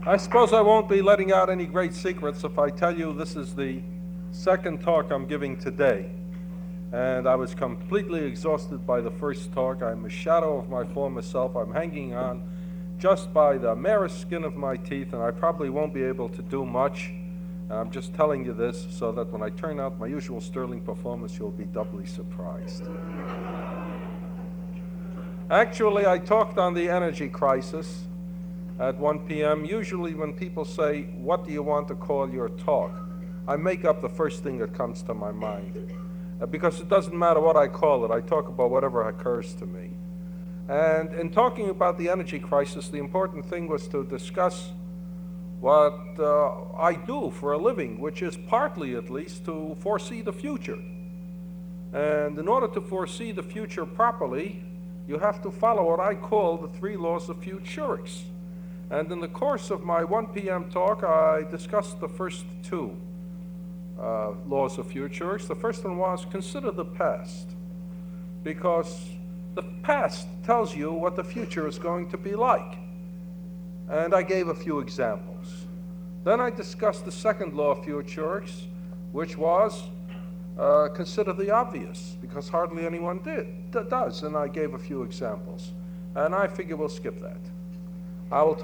I suppose I won't be letting out any great secrets if I tell you this is the second talk I'm giving today. And I was completely exhausted by the first talk. I'm a shadow of my former self. I'm hanging on just by the merest skin of my teeth, and I probably won't be able to do much. I'm just telling you this so that when I turn out my usual sterling performance, you'll be doubly surprised. Actually, I talked on the energy crisis at 1 p.m. Usually when people say, "What do you want to call your talk?" I make up the first thing that comes to my mind. Because it doesn't matter what I call it, I talk about whatever occurs to me. And in talking about the energy crisis, the important thing was to discuss what I do for a living, which is partly at least to foresee the future. And in order to foresee the future properly, you have to follow what I call the 3 laws of futurics. And in the course of my 1 p.m. talk, I discussed the first 2 laws of futurics. The first one was consider the past, because the past tells you what the future is going to be like. And I gave a few examples. Then I discussed the second law of futurics, which was consider the obvious, because hardly anyone does, and I gave a few examples. And I figure we'll skip that. I will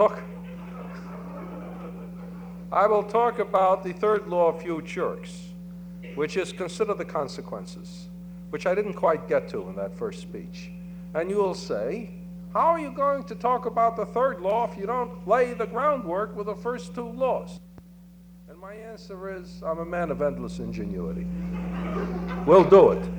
talk about the third law of futurics, which is consider the consequences, which I didn't quite get to in that first speech. And you will say, how are you going to talk about the third law if you don't lay the groundwork with the first 2 laws? And my answer is, I'm a man of endless ingenuity. We'll do it.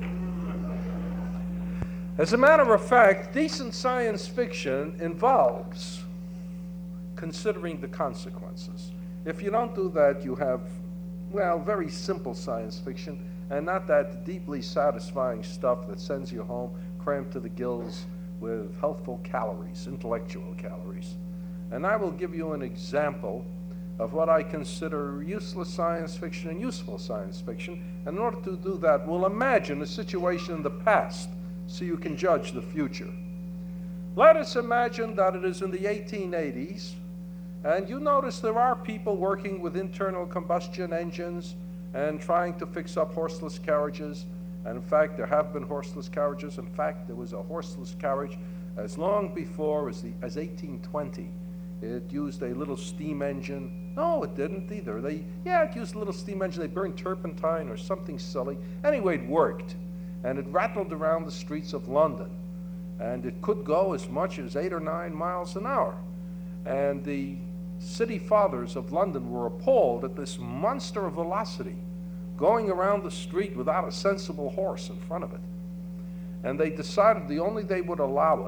As a matter of fact, decent science fiction involves considering the consequences. If you don't do that, you have, well, very simple science fiction, and not that deeply satisfying stuff that sends you home crammed to the gills with healthful calories, intellectual calories. And I will give you an example of what I consider useless science fiction and useful science fiction. And in order to do that, we'll imagine a situation in the past so you can judge the future. Let us imagine that it is in the 1880s, and you notice there are people working with internal combustion engines and trying to fix up horseless carriages. And in fact, there have been horseless carriages. In fact, there was a horseless carriage as long before as 1820. It used a little steam engine. No, it didn't either. It used a little steam engine. They burned turpentine or something silly. Anyway, it worked. And it rattled around the streets of London. And it could go as much as 8 or 9 miles an hour. And the city fathers of London were appalled at this monster of velocity going around the street without a sensible horse in front of it. And they decided the only way they would allow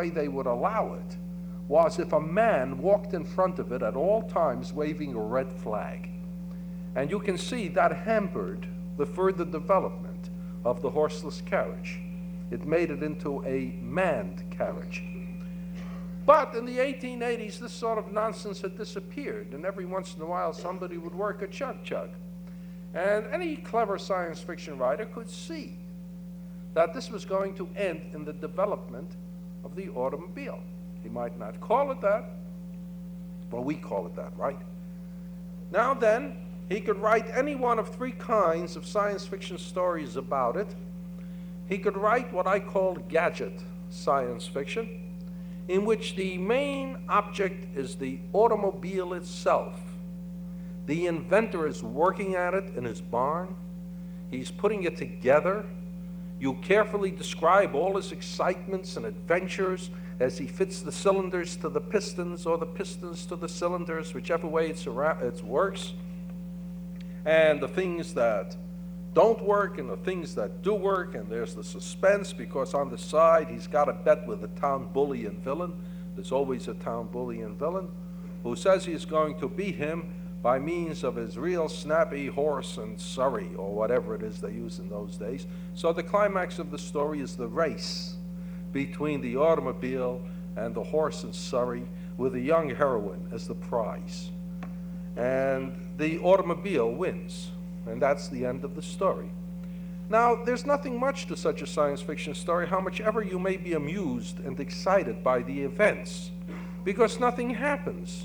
it was if a man walked in front of it at all times waving a red flag. And you can see that hampered the further development of the horseless carriage. It made it into a manned carriage. But in the 1880s, this sort of nonsense had disappeared, and every once in a while somebody would work a chug-chug. And any clever science fiction writer could see that this was going to end in the development of the automobile. He might not call it that, but we call it that, right? Now then, he could write any one of 3 kinds of science fiction stories about it. He could write what I call gadget science fiction, in which the main object is the automobile itself. The inventor is working at it in his barn. He's putting it together. You carefully describe all his excitements and adventures as he fits the cylinders to the pistons or the pistons to the cylinders, whichever way it works. And the things that don't work and the things that do work, and there's the suspense because on the side he's got a bet with a town bully and villain. There's always a town bully and villain who says he's going to beat him by means of his real snappy horse and surrey, or whatever it is they use in those days. So the climax of the story is the race between the automobile and the horse and surrey, with a young heroine as the prize. And the automobile wins, and that's the end of the story. Now, there's nothing much to such a science fiction story, how much ever you may be amused and excited by the events, because nothing happens.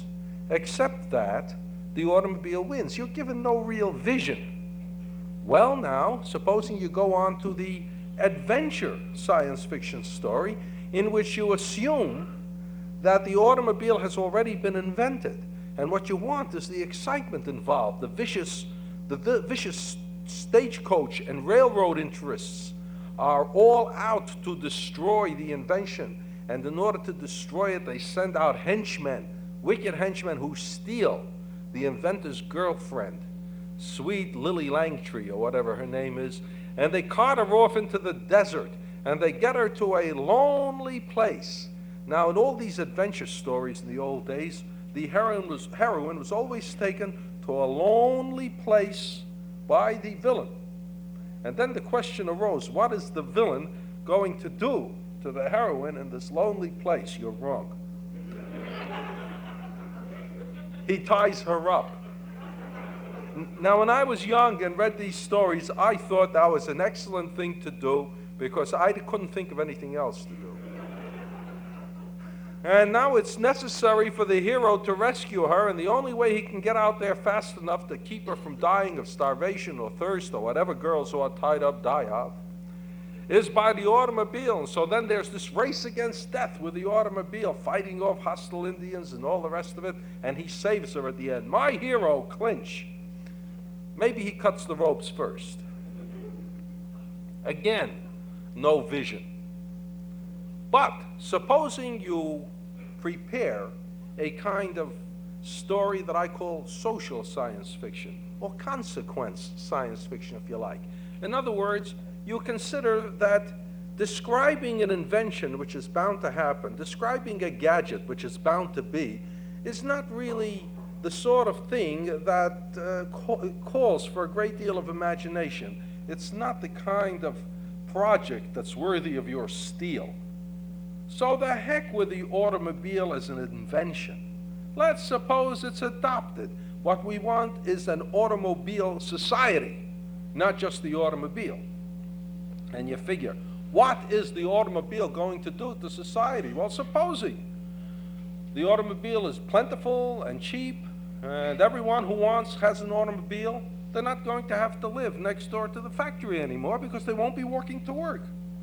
except that the automobile wins. You're given no real vision. Well, now, supposing you go on to the adventure science fiction story in which you assume that the automobile has already been invented, and what you want is the excitement involved, the vicious stagecoach and railroad interests are all out to destroy the invention, and in order to destroy it, they send out henchmen, wicked henchmen who steal the inventor's girlfriend, sweet Lily Langtry, or whatever her name is, and they cart her off into the desert, and they get her to a lonely place. Now, in all these adventure stories in the old days, the heroine was always taken to a lonely place by the villain. And then the question arose, what is the villain going to do to the heroine in this lonely place? You're wrong. He ties her up. Now, when I was young and read these stories, I thought that was an excellent thing to do because I couldn't think of anything else to do. And now it's necessary for the hero to rescue her, and the only way he can get out there fast enough to keep her from dying of starvation or thirst or whatever girls who are tied up die of is by the automobile. And so then there's this race against death with the automobile, fighting off hostile Indians and all the rest of it, and he saves her at the end. My hero, Clinch. Maybe he cuts the ropes first. Again, no vision. But supposing you prepare a kind of story that I call social science fiction, or consequence science fiction, if you like. In other words, you consider that describing an invention which is bound to happen, describing a gadget which is bound to be, is not really the sort of thing that calls for a great deal of imagination. It's not the kind of project that's worthy of your steel. So the heck with the automobile as an invention. Let's suppose it's adopted. What we want is an automobile society, not just the automobile. And you figure, what is the automobile going to do to society? Well, supposing the automobile is plentiful and cheap, and everyone who has an automobile, they're not going to have to live next door to the factory anymore because they won't be walking to work.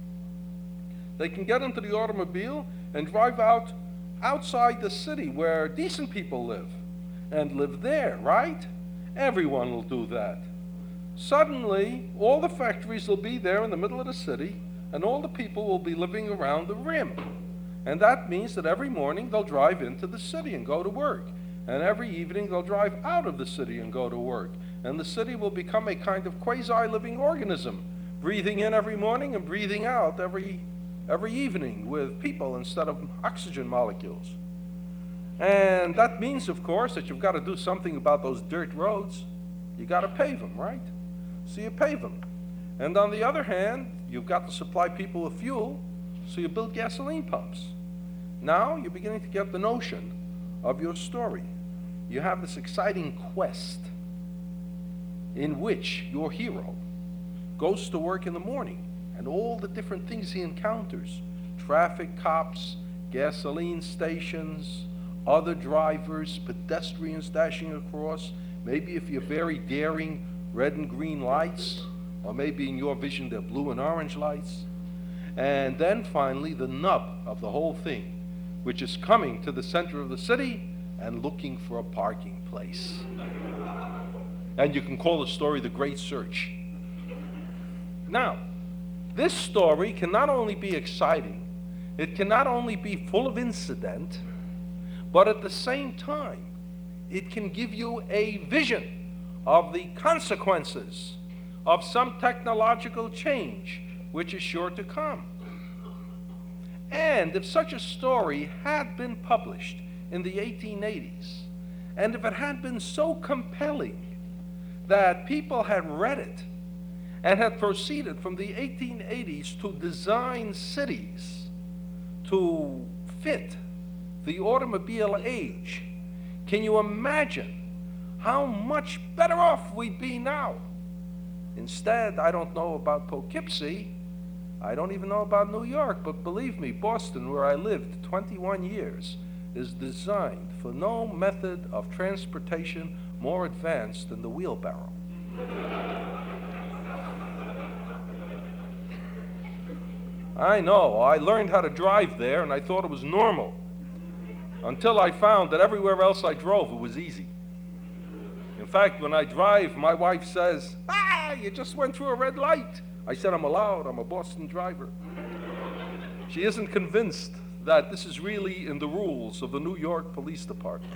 They can get into the automobile and drive outside the city where decent people live and live there, right? Everyone will do that. Suddenly, all the factories will be there in the middle of the city, and all the people will be living around the rim. And that means that every morning they'll drive into the city and go to work. And every evening they'll drive out of the city and go to work. And the city will become a kind of quasi-living organism, breathing in every morning and breathing out every evening with people instead of oxygen molecules. And that means, of course, that you've got to do something about those dirt roads. You got to pave them, right? So you pave them. And on the other hand, you've got to supply people with fuel, so you build gasoline pumps. Now you're beginning to get the notion of your story. You have this exciting quest in which your hero goes to work in the morning, and all the different things he encounters, traffic cops, gasoline stations, other drivers, pedestrians dashing across, maybe if you're very daring, red and green lights, or maybe in your vision they're blue and orange lights. And then finally the nub of the whole thing, which is coming to the center of the city and looking for a parking place. And you can call the story The Great Search. Now, this story can not only be exciting, it can not only be full of incident, but at the same time, it can give you a vision of the consequences of some technological change which is sure to come. And if such a story had been published in the 1880s, and if it had been so compelling that people had read it and had proceeded from the 1880s to design cities to fit the automobile age, can you imagine how much better off we'd be now? Instead, I don't know about Poughkeepsie, I don't even know about New York, but believe me, Boston, where I lived 21 years, is designed for no method of transportation more advanced than the wheelbarrow. I know, I learned how to drive there and I thought it was normal, until I found that everywhere else I drove it was easy. In fact, when I drive, my wife says, you just went through a red light. I said, I'm allowed, I'm a Boston driver. She isn't convinced that this is really in the rules of the New York Police Department.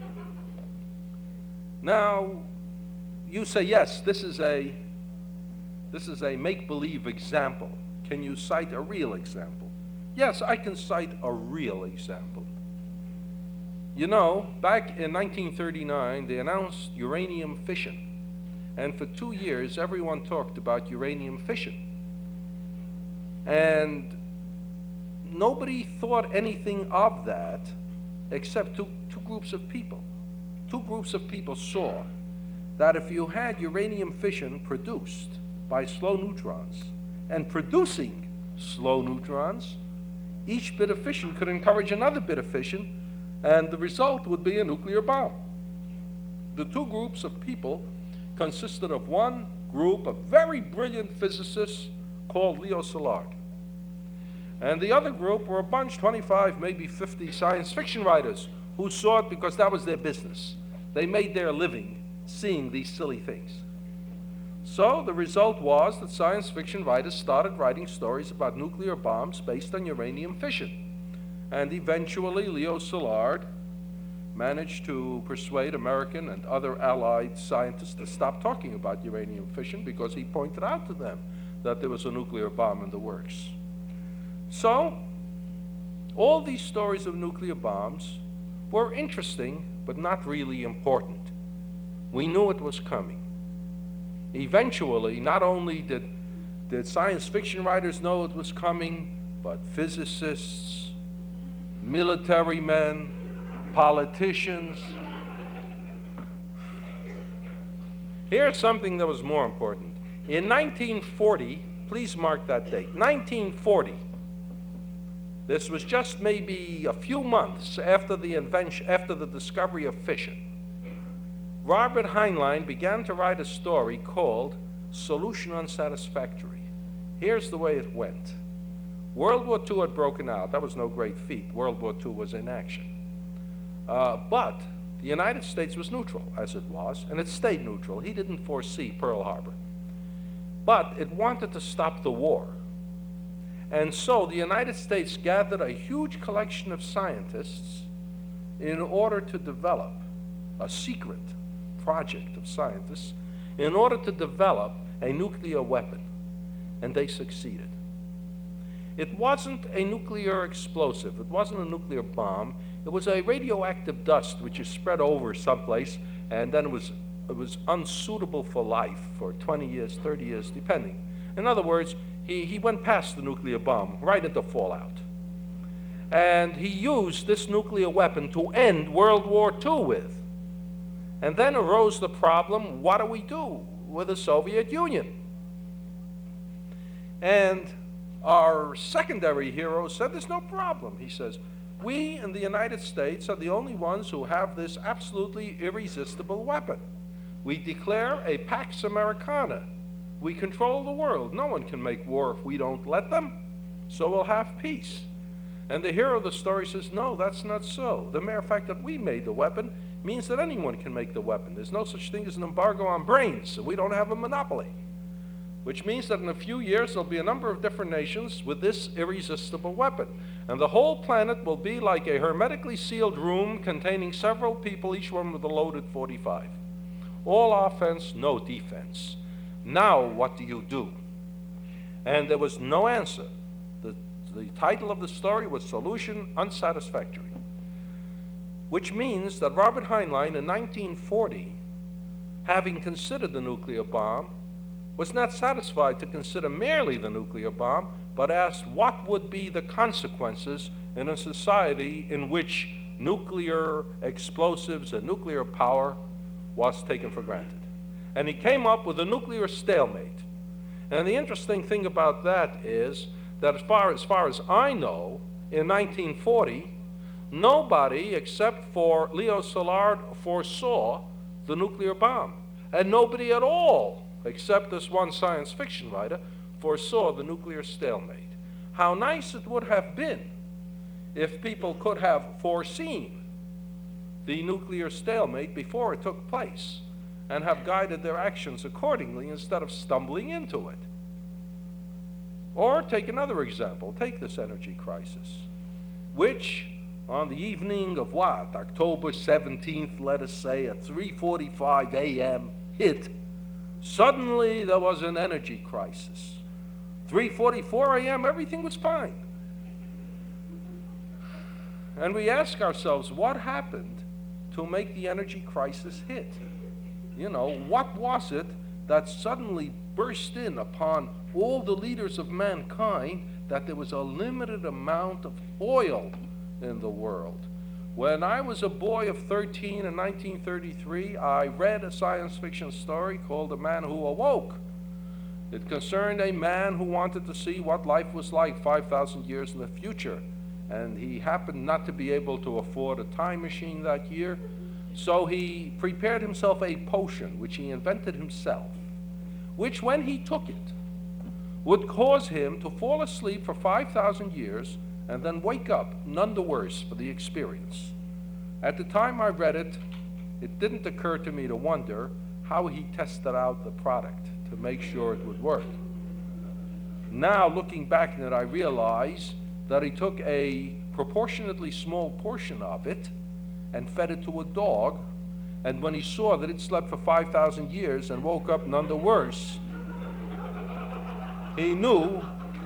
Now, you say, yes, this is a make-believe example. Can you cite a real example? Yes, I can cite a real example. You know, back in 1939, they announced uranium fission. And for 2 years, everyone talked about uranium fission. And nobody thought anything of that except two groups of people. Two groups of people saw that if you had uranium fission produced by slow neutrons and producing slow neutrons, each bit of fission could encourage another bit of fission, and the result would be a nuclear bomb. The two groups of people consisted of one group of very brilliant physicists called Leo Szilard. And the other group were a bunch, 25, maybe 50 science fiction writers who saw it because that was their business. They made their living seeing these silly things. So the result was that science fiction writers started writing stories about nuclear bombs based on uranium fission. And eventually Leo Szilard managed to persuade American and other allied scientists to stop talking about uranium fission because he pointed out to them that there was a nuclear bomb in the works. So, all these stories of nuclear bombs were interesting, but not really important. We knew it was coming. Eventually, not only did science fiction writers know it was coming, but physicists, military men, politicians. Here's something that was more important. In 1940, please mark that date, 1940, this was just maybe a few months after the discovery of fission, Robert Heinlein began to write a story called Solution Unsatisfactory. Here's the way it went. World War II had broken out. That was no great feat. World War II was in action. But the United States was neutral, as it was, and it stayed neutral. He didn't foresee Pearl Harbor. But it wanted to stop the war. And so the United States gathered a huge collection of scientists in order to develop a secret project of scientists in order to develop a nuclear weapon. And they succeeded. It wasn't a nuclear explosive. It wasn't a nuclear bomb. It was a radioactive dust which is spread over someplace, and then it was unsuitable for life for 20 years, 30 years, depending. In other words, he went past the nuclear bomb, right into fallout. And he used this nuclear weapon to end World War II with. And then arose the problem, what do we do with the Soviet Union? And our secondary hero said, there's no problem. He says, we in the United States are the only ones who have this absolutely irresistible weapon. We declare a Pax Americana. We control the world. No one can make war if we don't let them, so we'll have peace. And the hero of the story says, no, that's not so. The mere fact that we made the weapon means that anyone can make the weapon. There's no such thing as an embargo on brains, so we don't have a monopoly. Which means that in a few years there'll be a number of different nations with this irresistible weapon. And the whole planet will be like a hermetically sealed room containing several people, each one with a loaded .45. All offense, no defense. Now what do you do? And there was no answer. The title of the story was Solution Unsatisfactory. Which means that Robert Heinlein in 1940, having considered the nuclear bomb, was not satisfied to consider merely the nuclear bomb, but asked what would be the consequences in a society in which nuclear explosives and nuclear power was taken for granted. And he came up with a nuclear stalemate. And the interesting thing about that is that as far as I know, in 1940, Nobody except for Leo Szilard foresaw the nuclear bomb. And nobody at all, except this one science fiction writer, foresaw the nuclear stalemate. How nice it would have been if people could have foreseen the nuclear stalemate before it took place and have guided their actions accordingly instead of stumbling into it. Or take another example. Take this energy crisis, which on the evening of what? October 17th, let us say, at 3:45 a.m. hit. Suddenly there was an energy crisis. 3:44 a.m., everything was fine. And we ask ourselves, what happened to make the energy crisis hit? You know, what was it that suddenly burst in upon all the leaders of mankind that there was a limited amount of oil in the world? When I was a boy of 13 in 1933, I read a science fiction story called The Man Who Awoke. It concerned a man who wanted to see what life was like 5,000 years in the future. And he happened not to be able to afford a time machine that year, so he prepared himself a potion, which he invented himself, which when he took it, would cause him to fall asleep for 5,000 years and then wake up none the worse for the experience. At the time I read it, it didn't occur to me to wonder how he tested out the product to make sure it would work. Now, looking back on it, I realize that he took a proportionately small portion of it and fed it to a dog, and when he saw that it slept for 5,000 years and woke up none the worse, he knew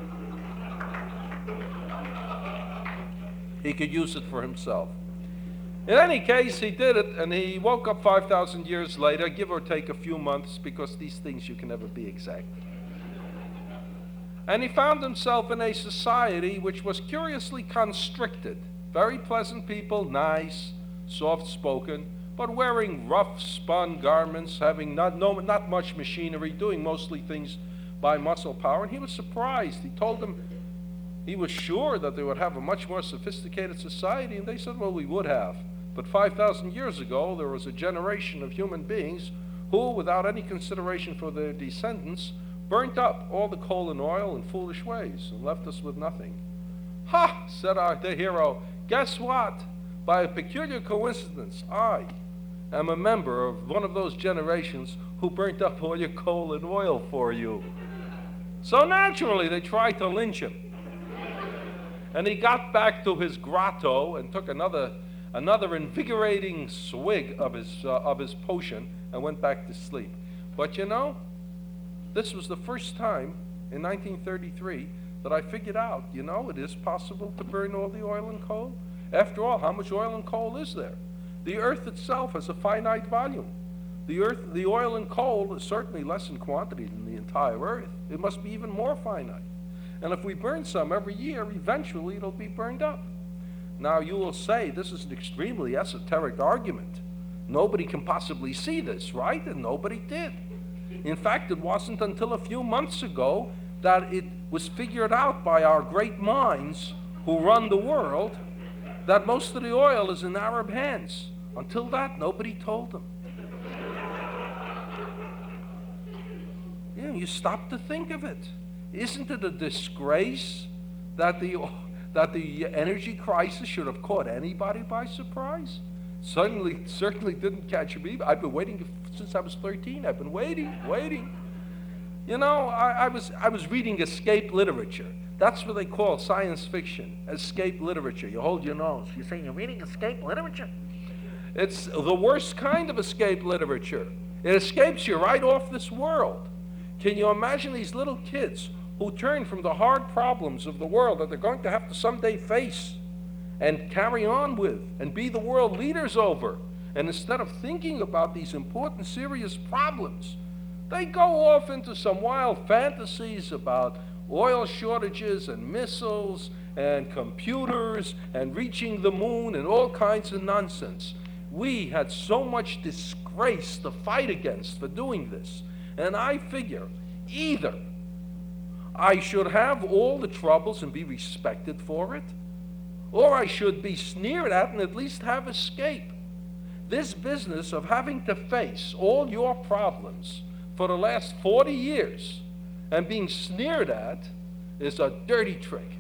he could use it for himself. In any case, he did it, and he woke up 5,000 years later, give or take a few months, because these things you can never be exact. And he found himself in a society which was curiously constricted. Very pleasant people, nice, soft-spoken, but wearing rough spun garments, having not much machinery, doing mostly things by muscle power. And he was surprised. He told them he was sure that they would have a much more sophisticated society, and they said, well, we would have. But 5,000 years ago, there was a generation of human beings who, without any consideration for their descendants, burnt up all the coal and oil in foolish ways and left us with nothing. Ha, said the hero, guess what? By a peculiar coincidence, I am a member of one of those generations who burnt up all your coal and oil for you. So naturally, they tried to lynch him. And he got back to his grotto and took another invigorating swig of his potion and went back to sleep. But you know, this was the first time in 1933 that I figured out, you know, it is possible to burn all the oil and coal. After all, how much oil and coal is there? The earth itself has a finite volume. The oil and coal is certainly less in quantity than the entire earth. It must be even more finite. And if we burn some every year, eventually it'll be burned up. Now you will say this is an extremely esoteric argument. Nobody can possibly see this, right? And nobody did. In fact, it wasn't until a few months ago that it was figured out by our great minds who run the world that most of the oil is in Arab hands. Until that, nobody told them. You stop to think of it. Isn't it a disgrace that the energy crisis should have caught anybody by surprise? Certainly didn't catch me. I've been waiting since I was 13. I've been waiting. You know, I was reading escape literature. That's what they call science fiction, escape literature. You hold your nose. You say, you're reading escape literature? It's the worst kind of escape literature. It escapes you right off this world. Can you imagine these little kids who turn from the hard problems of the world that they're going to have to someday face and carry on with and be the world leaders over? And instead of thinking about these important, serious problems, they go off into some wild fantasies about oil shortages and missiles and computers and reaching the moon and all kinds of nonsense. We had so much disgrace to fight against for doing this. And I figure either I should have all the troubles and be respected for it, or I should be sneered at and at least have escape. This business of having to face all your problems for the last 40 years and being sneered at is a dirty trick.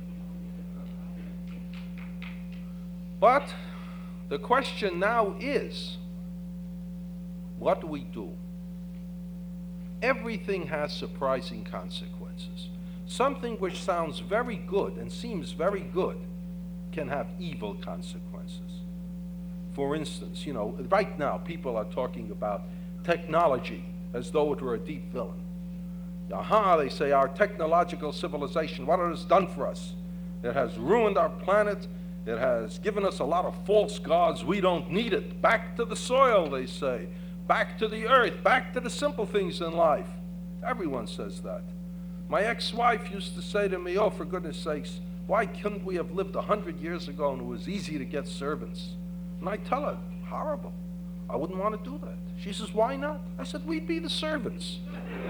But the question now is, what do we do? Everything has surprising consequences. Something which sounds very good and seems very good can have evil consequences. For instance, right now people are talking about technology as though it were a deep villain. They say, our technological civilization, what it has done for us. It has ruined our planet. It has given us a lot of false gods. We don't need it. Back to the soil, they say. Back to the earth. Back to the simple things in life. Everyone says that. My ex-wife used to say to me, oh, for goodness sakes, why couldn't we have lived 100 years ago and it was easy to get servants? And I tell her, horrible. I wouldn't want to do that. She says, why not? I said, we'd be the servants.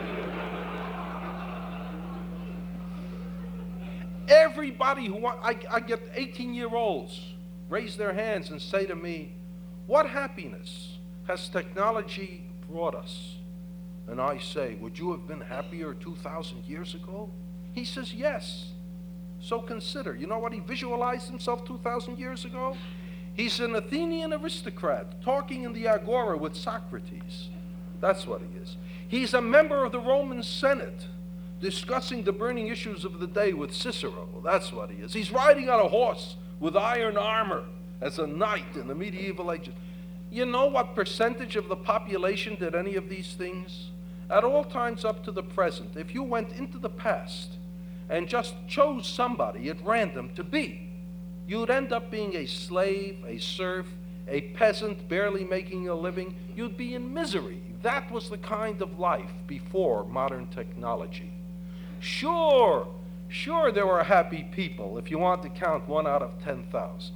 Everybody who I get 18-year-olds raise their hands and say to me, what happiness has technology brought us? And I say, would you have been happier 2,000 years ago? He says, yes. So consider, you know what he visualized himself 2,000 years ago? He's an Athenian aristocrat talking in the Agora with Socrates. That's what he is. He's a member of the Roman Senate discussing the burning issues of the day with Cicero. That's what he is. He's riding on a horse with iron armor as a knight in the medieval ages. You know what percentage of the population did any of these things? At all times up to the present, if you went into the past and just chose somebody at random to be, you'd end up being a slave, a serf, a peasant barely making a living. You'd be in misery. That was the kind of life before modern technology. Sure, there were happy people if you want to count 1 out of 10,000.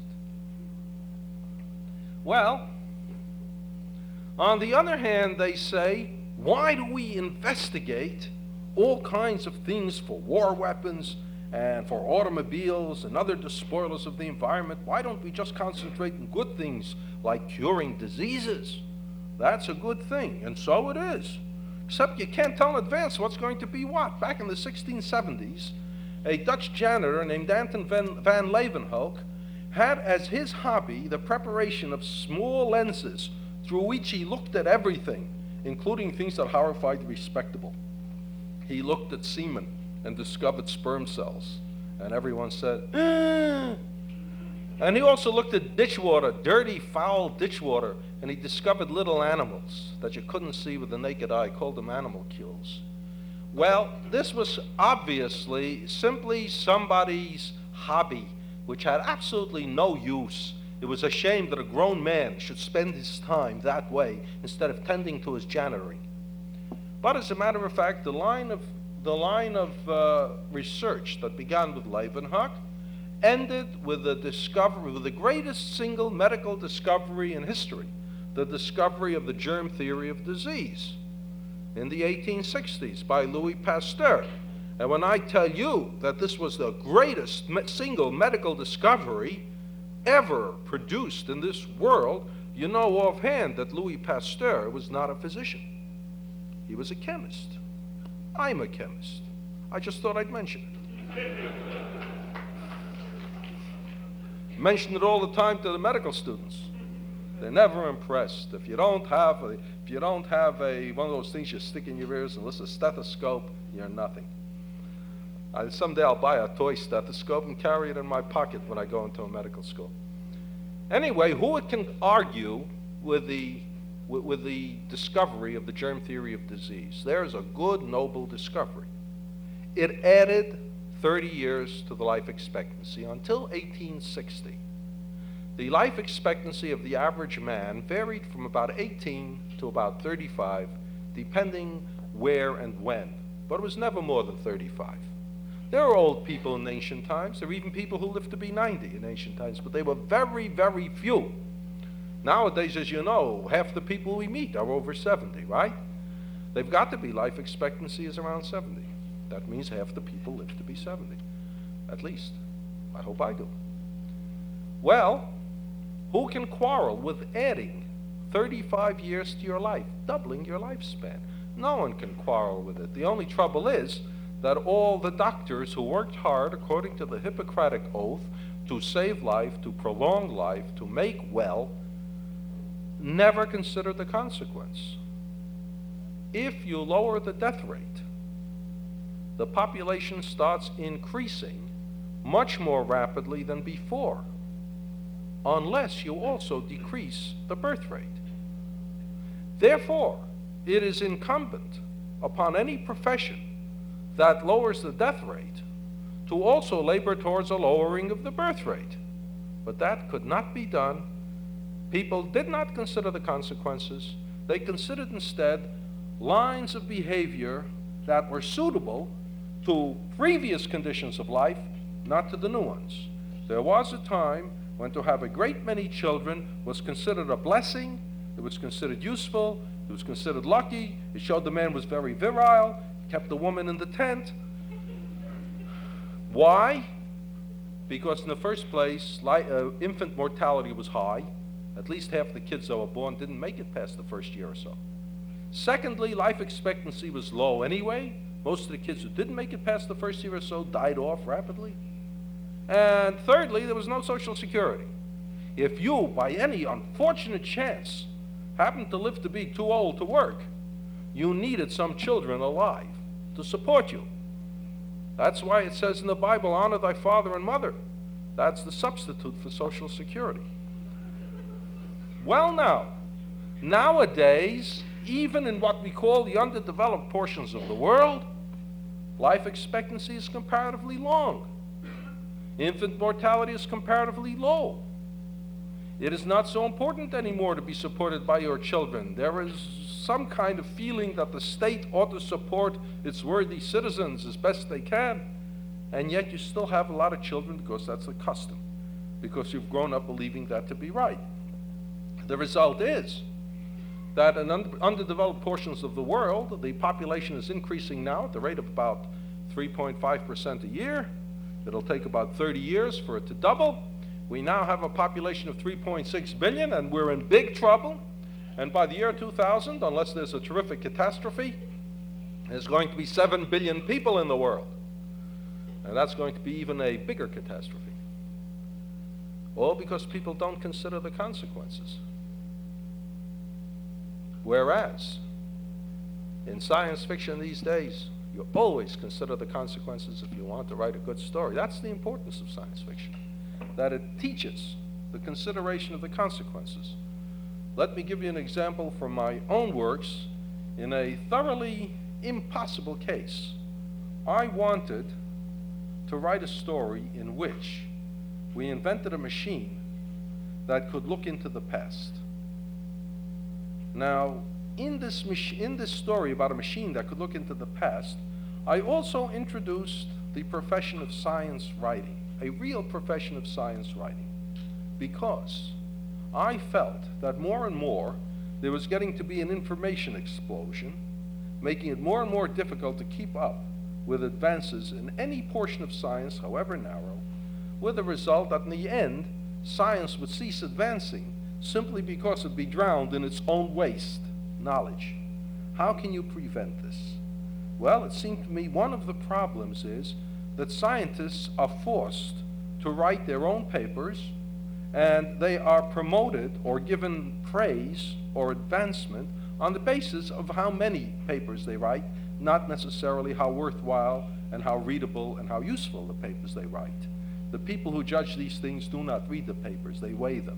Well, on the other hand, they say, why do we investigate all kinds of things for war weapons and for automobiles and other despoilers of the environment? Why don't we just concentrate on good things like curing diseases? That's a good thing, and so it is. Except you can't tell in advance what's going to be what. Back in the 1670s, a Dutch janitor named Anton van Leeuwenhoek had as his hobby the preparation of small lenses through which he looked at everything, including things that horrified the respectable. He looked at semen and discovered sperm cells, and everyone said, ah. And he also looked at ditch water, dirty, foul ditch water, and he discovered little animals that you couldn't see with the naked eye, called them animalcules. Well, this was obviously simply somebody's hobby, which had absolutely no use. It was a shame that a grown man should spend his time that way instead of tending to his janitoring. But as a matter of fact, the line of research that began with Leeuwenhoek ended with the discovery, with the greatest single medical discovery in history, the discovery of the germ theory of disease in the 1860s by Louis Pasteur. And when I tell you that this was the greatest single medical discovery ever produced in this world, you know offhand that Louis Pasteur was not a physician. He was a chemist. I'm a chemist. I just thought I'd mention it. Mention it all the time to the medical students. They're never impressed. If you don't have one of those things you stick in your ears and listen, a stethoscope, you're nothing. Someday I'll buy a toy stethoscope and carry it in my pocket when I go into a medical school. Anyway, who can argue with the discovery of the germ theory of disease? There's a good, noble discovery. It added 30 years to the life expectancy until 1860. The life expectancy of the average man varied from about 18 to about 35, depending where and when, but it was never more than 35. There were old people in ancient times. There were even people who lived to be 90 in ancient times, but they were very, very few. Nowadays, as you know, half the people we meet are over 70, right? They've got to be. Life expectancy is around 70. That means half the people live to be 70, at least. I hope I do. Well, who can quarrel with adding 35 years to your life, doubling your lifespan? No one can quarrel with it. The only trouble is that all the doctors who worked hard according to the Hippocratic Oath to save life, to prolong life, to make well, never consider the consequence. If you lower the death rate, the population starts increasing much more rapidly than before, unless you also decrease the birth rate. Therefore, it is incumbent upon any profession that lowers the death rate to also labor towards a lowering of the birth rate. But that could not be done. People did not consider the consequences. They considered instead lines of behavior that were suitable to previous conditions of life, not to the new ones. There was a time when to have a great many children was considered a blessing, it was considered useful, it was considered lucky, it showed the man was very virile, kept the woman in the tent. Why? Because in the first place, infant mortality was high. At least half the kids that were born didn't make it past the first year or so. Secondly, life expectancy was low anyway. Most of the kids who didn't make it past the first year or so died off rapidly. And thirdly, there was no Social Security. If you, by any unfortunate chance, happened to live to be too old to work, you needed some children alive to support you. That's why it says in the Bible, honor thy father and mother. That's the substitute for Social Security. Well now, nowadays, even in what we call the underdeveloped portions of the world, life expectancy is comparatively long. Infant mortality is comparatively low. It is not so important anymore to be supported by your children. There is some kind of feeling that the state ought to support its worthy citizens as best they can, and yet you still have a lot of children because that's the custom, because you've grown up believing that to be right. The result is that in underdeveloped portions of the world, the population is increasing now at the rate of about 3.5% a year. It'll take about 30 years for it to double. We now have a population of 3.6 billion, and we're in big trouble. And by the year 2000, unless there's a terrific catastrophe, there's going to be 7 billion people in the world. And that's going to be even a bigger catastrophe. All because people don't consider the consequences. Whereas, in science fiction these days, you always consider the consequences if you want to write a good story. That's the importance of science fiction, that it teaches the consideration of the consequences. Let me give you an example from my own works in a thoroughly impossible case. I wanted to write a story in which we invented a machine that could look into the past. Now, in this story about a machine that could look into the past, I also introduced the profession of science writing, a real profession of science writing, because I felt that more and more there was getting to be an information explosion, making it more and more difficult to keep up with advances in any portion of science, however narrow, with the result that in the end, science would cease advancing simply because it would be drowned in its own waste, knowledge. How can you prevent this? Well, it seemed to me one of the problems is that scientists are forced to write their own papers, and they are promoted or given praise or advancement on the basis of how many papers they write, not necessarily how worthwhile and how readable and how useful the papers they write. The people who judge these things do not read the papers, they weigh them.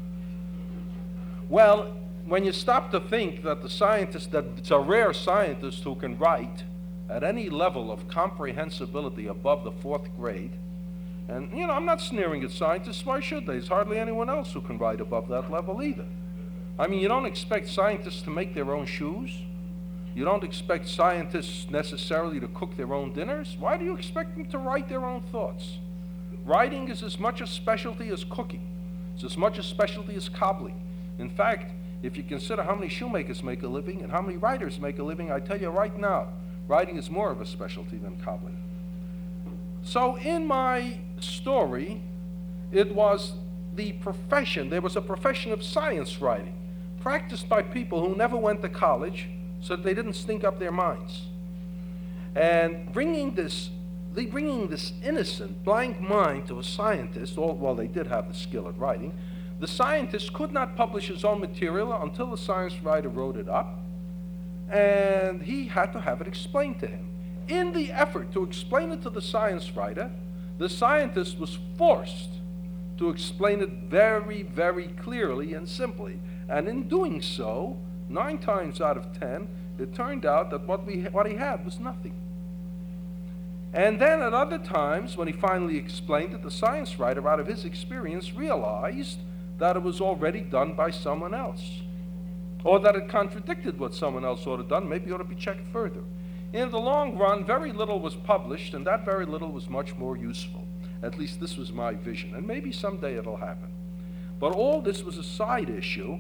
Well, when you stop to think that that it's a rare scientist who can write at any level of comprehensibility above the 4th grade, and I'm not sneering at scientists, why should they? There's hardly anyone else who can write above that level either. I mean, you don't expect scientists to make their own shoes. You don't expect scientists necessarily to cook their own dinners. Why do you expect them to write their own thoughts? Writing is as much a specialty as cooking. It's as much a specialty as cobbling. In fact, if you consider how many shoemakers make a living and how many writers make a living, I tell you right now, writing is more of a specialty than cobbling. So in my story, it was there was a profession of science writing, practiced by people who never went to college so that they didn't stink up their minds. And bringing this innocent, blank mind to a scientist, while they did have the skill at writing, the scientist could not publish his own material until the science writer wrote it up, and he had to have it explained to him. In the effort to explain it to the science writer, the scientist was forced to explain it very, very clearly and simply. And in doing so, 9 times out of 10, it turned out that what he had was nothing. And then at other times, when he finally explained it, the science writer, out of his experience, realized that it was already done by someone else, or that it contradicted what someone else ought to have done. Maybe it ought to be checked further. In the long run, very little was published, and that very little was much more useful. At least this was my vision, and maybe someday it'll happen. But all this was a side issue.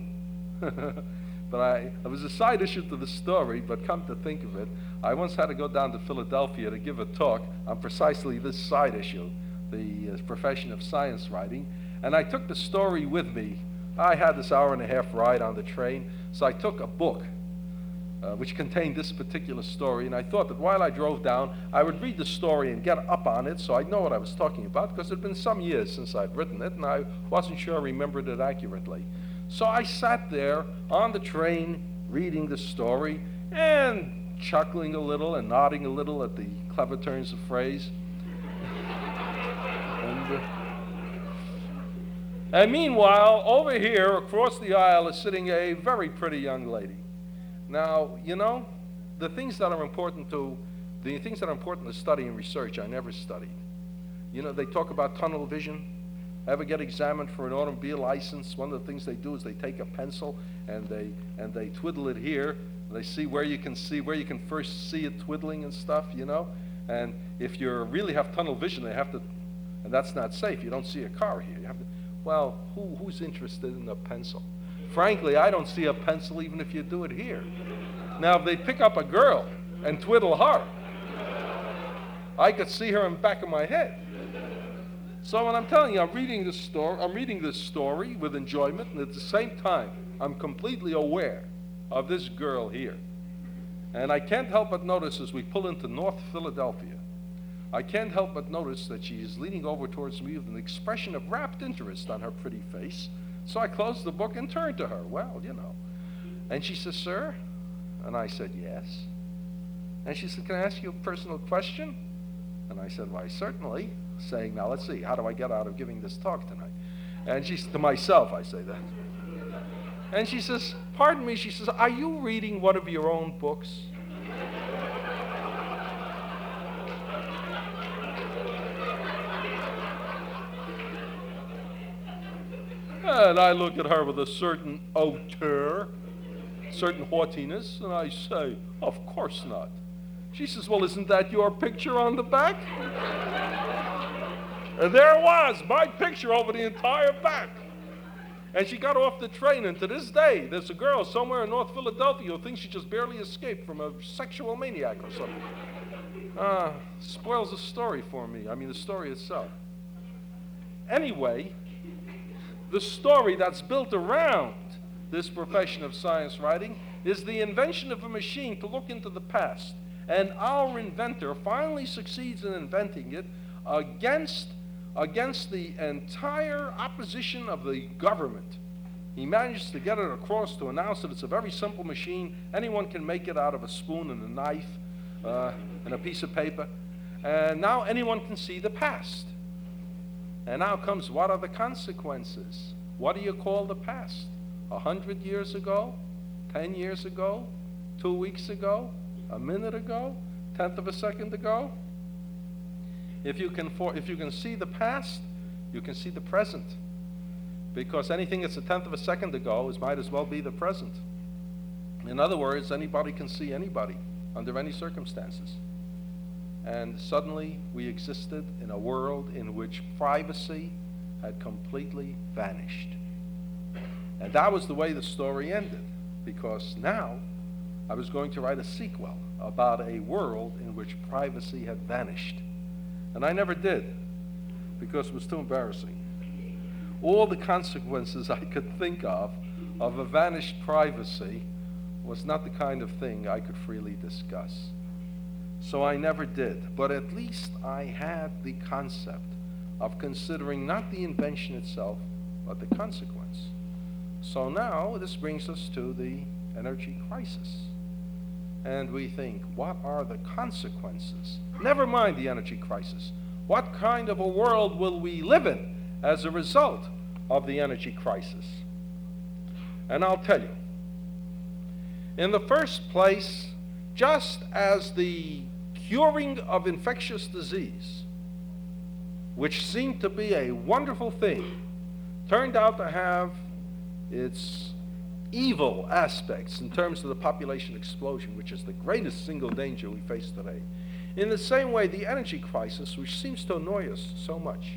It was a side issue to the story, but come to think of it, I once had to go down to Philadelphia to give a talk on precisely this side issue, the profession of science writing, and I took the story with me. I had this 1.5-hour ride on the train, so I took a book which contained this particular story, and I thought that while I drove down, I would read the story and get up on it so I'd know what I was talking about, because it had been some years since I'd written it, and I wasn't sure I remembered it accurately. So I sat there on the train reading the story and chuckling a little and nodding a little at the clever turns of phrase. And meanwhile, over here across the aisle is sitting a very pretty young lady. Now, you know, the things that are important to study and research, I never studied. You know, they talk about tunnel vision. Ever get examined for an automobile license? One of the things they do is they take a pencil and they twiddle it here. They see where you can first see it twiddling and stuff, you know. And if you really have tunnel vision, they have to, and that's not safe. You don't see a car here. You have to. Well, who's interested in a pencil? Frankly, I don't see a pencil even if you do it here. Now, if they pick up a girl and twiddle her, I could see her in the back of my head. So when I'm telling you, I'm reading this story with enjoyment, and at the same time, I'm completely aware of this girl here. And I can't help but notice as we pull into North Philadelphia, I can't help but notice that she is leaning over towards me with an expression of rapt interest on her pretty face. So I closed the book and turned to her. Well, you know. And she says, "Sir?" And I said, "Yes." And she said, "Can I ask you a personal question?" And I said, "Why, certainly." Saying, "Now let's see, how do I get out of giving this talk tonight?" And she's to myself, I say that. And she says, "Pardon me," she says, "are you reading one of your own books?" And I look at her with a certain hauteur, certain haughtiness, and I say, "Of course not." She says, "Well, isn't that your picture on the back?" And there it was, my picture over the entire back. And she got off the train, and to this day, there's a girl somewhere in North Philadelphia who thinks she just barely escaped from a sexual maniac or something. Spoils the story for me. I mean, the story itself. Anyway, the story that's built around this profession of science writing is the invention of a machine to look into the past. And our inventor finally succeeds in inventing it against the entire opposition of the government. He managed to get it across to announce that it's a very simple machine. Anyone can make it out of a spoon and a knife and a piece of paper. And now anyone can see the past. And now comes, what are the consequences? What do you call the past? 100 years ago? 10 years ago? 2 weeks ago? A minute ago? 1/10 of a second ago? If you can see the past, you can see the present. Because anything that's 1/10 of a second ago might as well be the present. In other words, anybody can see anybody under any circumstances. And suddenly we existed in a world in which privacy had completely vanished. And that was the way the story ended, because now I was going to write a sequel about a world in which privacy had vanished. And I never did, because it was too embarrassing. all the consequences I could think of a vanished privacy was not the kind of thing I could freely discuss. So I never did, but at least I had the concept of considering not the invention itself, but the consequence. So now this brings us to the energy crisis. And we think, what are the consequences? Never mind the energy crisis. What kind of a world will we live in as a result of the energy crisis? And I'll tell you. In the first place, just as the curing of infectious disease, which seemed to be a wonderful thing, turned out to have its evil aspects in terms of the population explosion, which is the greatest single danger we face today. In the same way, the energy crisis, which seems to annoy us so much,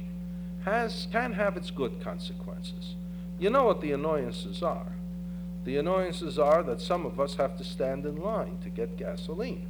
can have its good consequences. You know what the annoyances are. The annoyances are that some of us have to stand in line to get gasoline.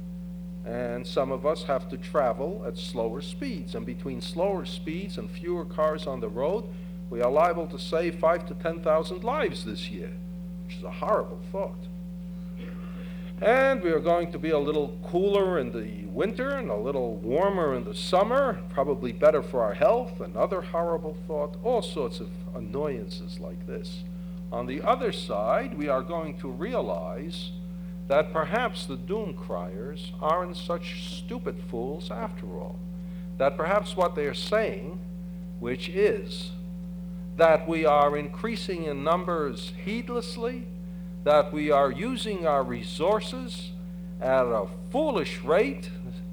And some of us have to travel at slower speeds. And between slower speeds and fewer cars on the road, we are liable to save 5,000 to 10,000 lives this year, which is a horrible thought. And we are going to be a little cooler in the winter and a little warmer in the summer, probably better for our health. Another horrible thought, all sorts of annoyances like this. On the other side, we are going to realize that perhaps the doom criers aren't such stupid fools after all. That perhaps what they are saying, which is that we are increasing in numbers heedlessly, that we are using our resources at a foolish rate,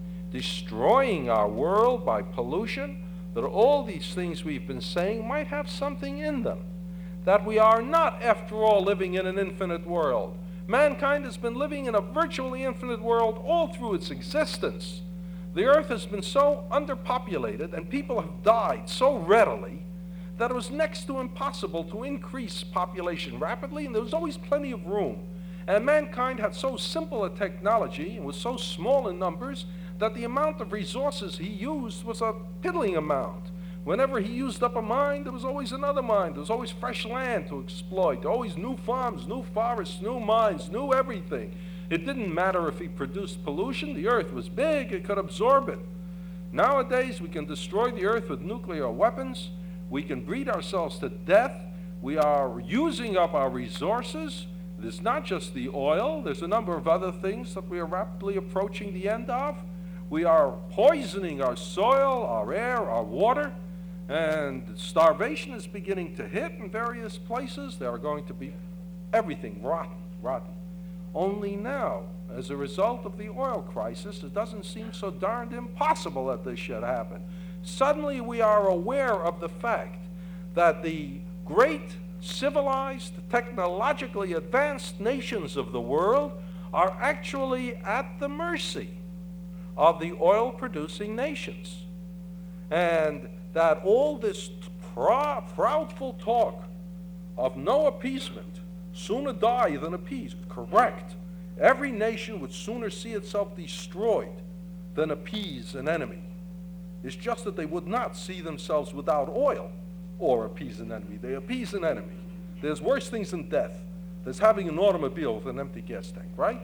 destroying our world by pollution, that all these things we've been saying might have something in them. That we are not, after all, living in an infinite world. Mankind has been living in a virtually infinite world all through its existence. The earth has been so underpopulated and people have died so readily that it was next to impossible to increase population rapidly, and there was always plenty of room. And mankind had so simple a technology and was so small in numbers that the amount of resources he used was a piddling amount. Whenever he used up a mine, there was always another mine. There was always fresh land to exploit. Always new farms, new forests, new mines, new everything. It didn't matter if he produced pollution. The earth was big. It could absorb it. Nowadays, we can destroy the earth with nuclear weapons. We can breed ourselves to death. We are using up our resources. There's not just the oil. There's a number of other things that we are rapidly approaching the end of. We are poisoning our soil, our air, our water. And starvation is beginning to hit in various places. There are going to be everything rotten. Only now, as a result of the oil crisis, it doesn't seem so darned impossible that this should happen. Suddenly we are aware of the fact that the great civilized, technologically advanced nations of the world are actually at the mercy of the oil-producing nations. And that all this proudful talk of no appeasement, sooner die than appease, correct. Every nation would sooner see itself destroyed than appease an enemy. It's just that they would not see themselves without oil or appease an enemy. They appease an enemy. There's worse things than death. There's having an automobile with an empty gas tank, right?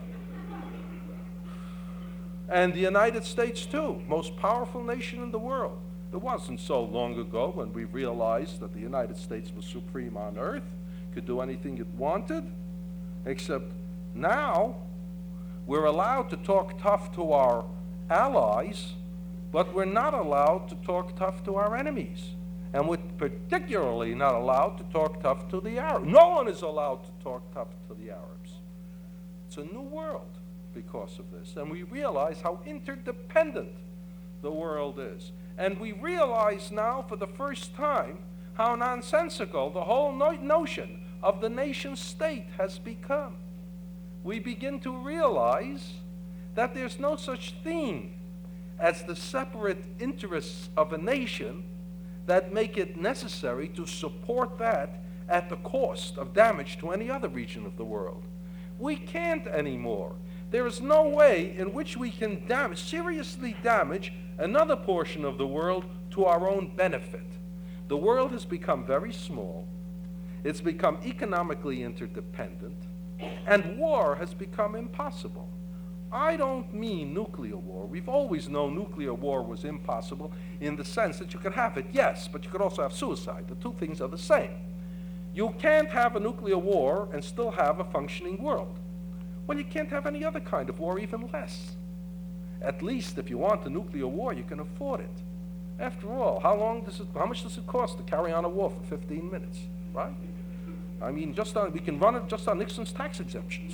And the United States, too, most powerful nation in the world. It wasn't so long ago when we realized that the United States was supreme on earth, could do anything it wanted, except now we're allowed to talk tough to our allies, but we're not allowed to talk tough to our enemies. And we're particularly not allowed to talk tough to the Arabs. No one is allowed to talk tough to the Arabs. It's a new world because of this. And we realize how interdependent the world is. And we realize now for the first time how nonsensical the whole notion of the nation state has become. We begin to realize that there's no such thing as the separate interests of a nation that make it necessary to support that at the cost of damage to any other region of the world. We can't anymore. There is no way in which we can seriously damage another portion of the world to our own benefit. The world has become very small. It's become economically interdependent. And war has become impossible. I don't mean nuclear war. We've always known nuclear war was impossible in the sense that you could have it, yes, but you could also have suicide. The two things are the same. You can't have a nuclear war and still have a functioning world. Well, you can't have any other kind of war, even less. At least if you want a nuclear war, you can afford it. After all, how much does it cost to carry on a war for 15 minutes, right? I mean, we can run it just on Nixon's tax exemptions.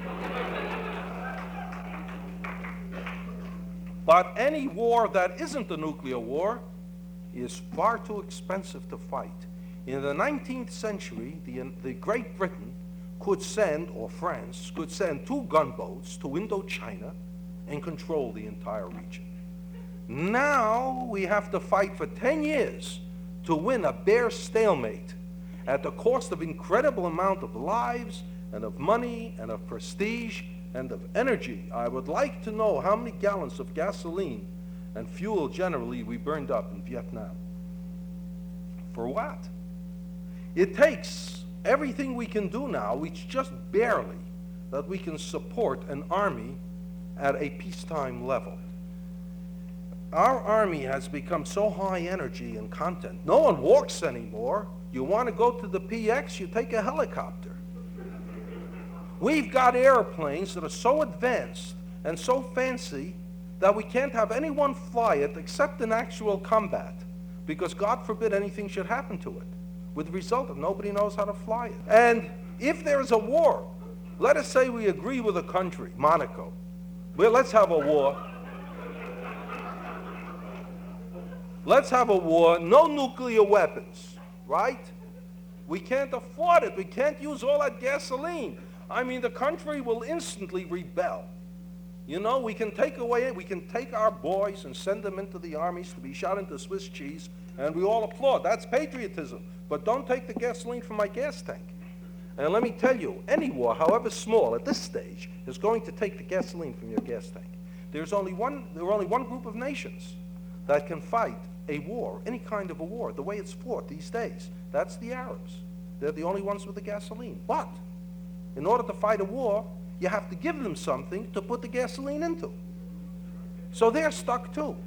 But any war that isn't a nuclear war is far too expensive to fight. In the 19th century, the Great Britain could send, or France, could send 2 gunboats to Indochina and control the entire region. Now we have to fight for 10 years to win a bare stalemate at the cost of incredible amount of lives and of money and of prestige and of energy. I would like to know how many gallons of gasoline and fuel generally we burned up in Vietnam. For what? It takes everything we can do now, it's just barely that we can support an army at a peacetime level. Our army has become so high energy and content. No one walks anymore. You want to go to the PX, you take a helicopter. We've got airplanes that are so advanced and so fancy that we can't have anyone fly it except in actual combat, because God forbid anything should happen to it, with the result that nobody knows how to fly it. And if there is a war, let us say we agree with a country, Monaco. Well, let's have a war. Let's have a war, no nuclear weapons, right? We can't afford it. We can't use all that gasoline. I mean, the country will instantly rebel. You know, we can take our boys and send them into the armies to be shot into Swiss cheese, and we all applaud. That's patriotism. But don't take the gasoline from my gas tank. And let me tell you, any war, however small at this stage, is going to take the gasoline from your gas tank. There are only one group of nations that can fight a war, any kind of a war, the way it's fought these days. That's the Arabs. They're the only ones with the gasoline. But in order to fight a war, you have to give them something to put the gasoline into. So they're stuck too.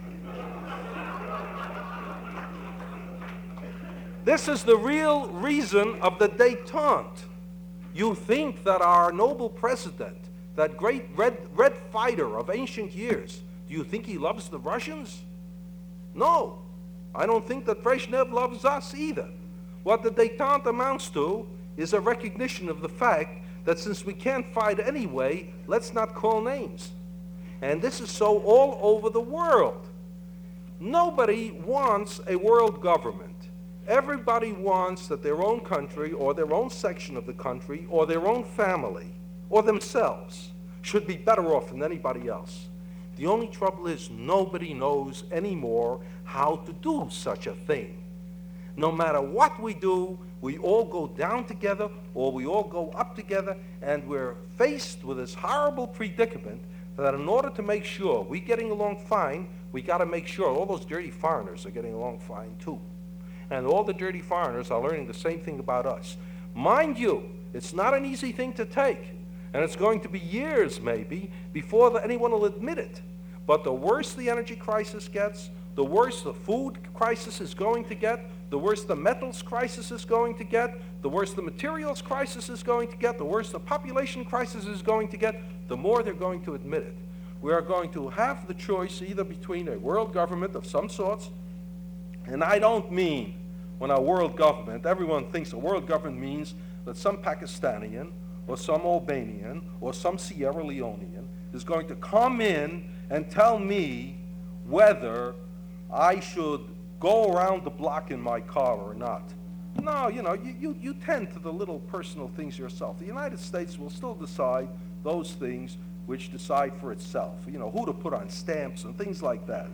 This is the real reason of the détente. You think that our noble president, that great red fighter of ancient years, do you think he loves the Russians? No. I don't think that Brezhnev loves us either. What the détente amounts to is a recognition of the fact that since we can't fight anyway, let's not call names. And this is so all over the world. Nobody wants a world government. Everybody wants that their own country or their own section of the country or their own family or themselves should be better off than anybody else. The only trouble is nobody knows anymore how to do such a thing. No matter what we do, we all go down together or we all go up together, and we're faced with this horrible predicament that in order to make sure we're getting along fine, we got to make sure all those dirty foreigners are getting along fine too. And all the dirty foreigners are learning the same thing about us. Mind you, it's not an easy thing to take, and it's going to be years maybe before anyone will admit it. But the worse the energy crisis gets, the worse the food crisis is going to get, the worse the metals crisis is going to get, the worse the materials crisis is going to get, the worse the population crisis is going to get, the more they're going to admit it. We are going to have the choice either between a world government of some sorts, and I don't mean when a world government, everyone thinks a world government means that some Pakistani or some Albanian or some Sierra Leonean is going to come in and tell me whether I should go around the block in my car or not. No, you tend to the little personal things yourself. The United States will still decide those things which decide for itself. Who to put on stamps and things like that.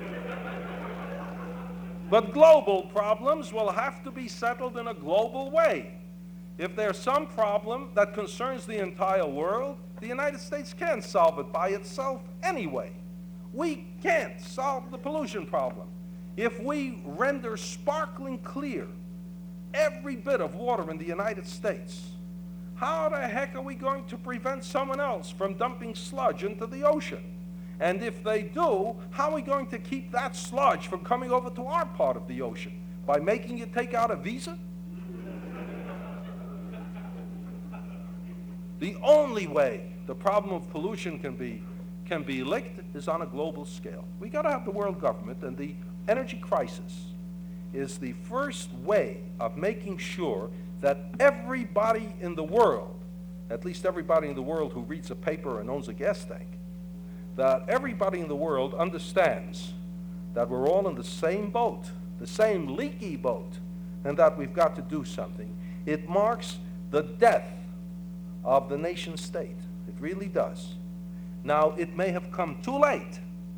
But global problems will have to be settled in a global way. If there's some problem that concerns the entire world, the United States can't solve it by itself anyway. We can't solve the pollution problem. if we render sparkling clear every bit of water in the United States, how the heck are we going to prevent someone else from dumping sludge into the ocean? And if they do, how are we going to keep that sludge from coming over to our part of the ocean? By making you take out a visa? The only way the problem of pollution can be licked is on a global scale. We got to have the world government, and the energy crisis is the first way of making sure that everybody in the world, at least everybody in the world who reads a paper and owns a gas tank, that everybody in the world understands that we're all in the same boat, the same leaky boat, and that we've got to do something. It marks the death of the nation state. It really does. Now, it may have come too late.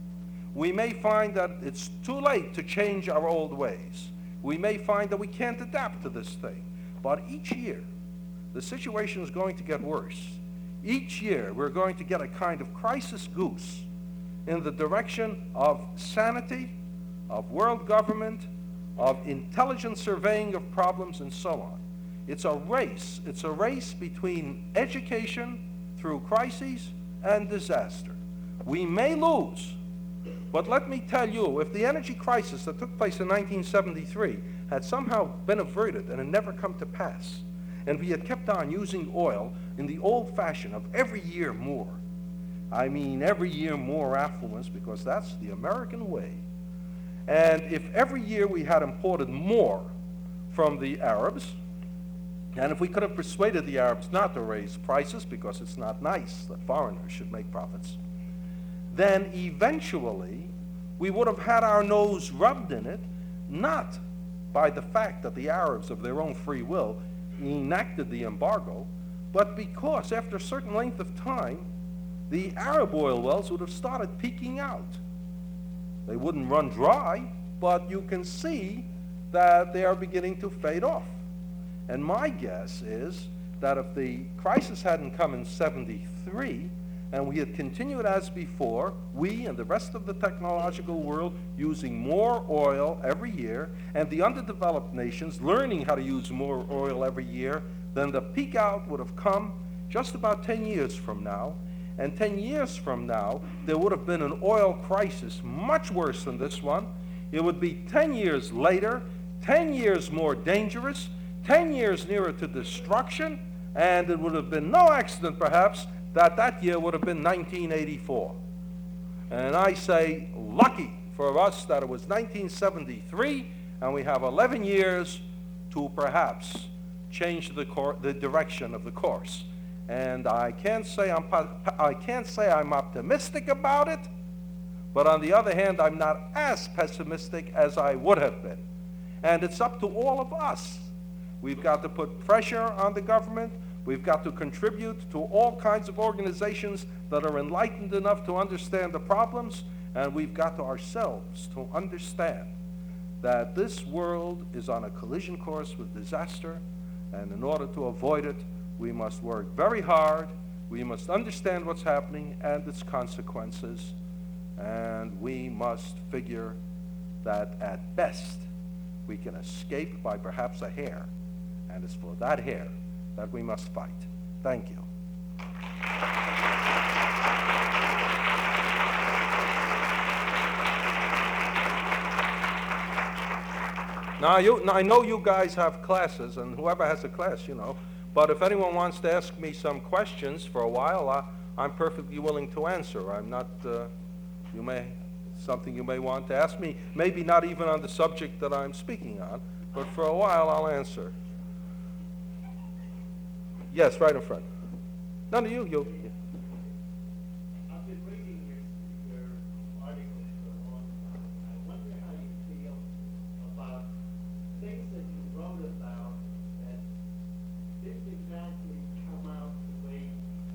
We may find that it's too late to change our old ways. We may find that we can't adapt to this thing. But each year, the situation is going to get worse. Each year, we're going to get a kind of crisis goose in the direction of sanity, of world government, of intelligent surveying of problems, and so on. It's a race. It's a race between education through crises and disaster. We may lose, but let me tell you, if the energy crisis that took place in 1973 had somehow been averted and had never come to pass, and we had kept on using oil in the old fashion of every year more, I mean every year more affluence, because that's the American way, and if every year we had imported more from the Arabs, and if we could have persuaded the Arabs not to raise prices because it's not nice that foreigners should make profits, then eventually we would have had our nose rubbed in it, not by the fact that the Arabs of their own free will enacted the embargo, but because after a certain length of time, the Arab oil wells would have started peaking out. They wouldn't run dry, but you can see that they are beginning to fade off. And my guess is that if the crisis hadn't come in 73, and we had continued as before, we and the rest of the technological world using more oil every year, and the underdeveloped nations learning how to use more oil every year, then the peak out would have come just about 10 years from now. And 10 years from now, there would have been an oil crisis much worse than this one. It would be 10 years later, 10 years more dangerous, 10 years nearer to destruction, and it would have been no accident, perhaps, that year would have been 1984. And I say, lucky for us that it was 1973, and we have 11 years to perhaps change the direction of the course. And I can't say I'm optimistic about it, but on the other hand, I'm not as pessimistic as I would have been. And it's up to all of us. We've got to put pressure on the government. We've got to contribute to all kinds of organizations that are enlightened enough to understand the problems, and we've got to ourselves to understand that this world is on a collision course with disaster, and in order to avoid it, we must work very hard. We must understand what's happening and its consequences, and we must figure that at best we can escape by perhaps a hair, and it's for that hair that we must fight. Thank you. Now, I know you guys have classes, and whoever has a class, but if anyone wants to ask me some questions for a while, I'm perfectly willing to answer. I'm not, something you may want to ask me, maybe not even on the subject that I'm speaking on, but for a while I'll answer. Yes, right in front. No, you. Yeah. I've been reading your articles for a long time. I wonder how you feel about things that you wrote about that didn't exactly come out the way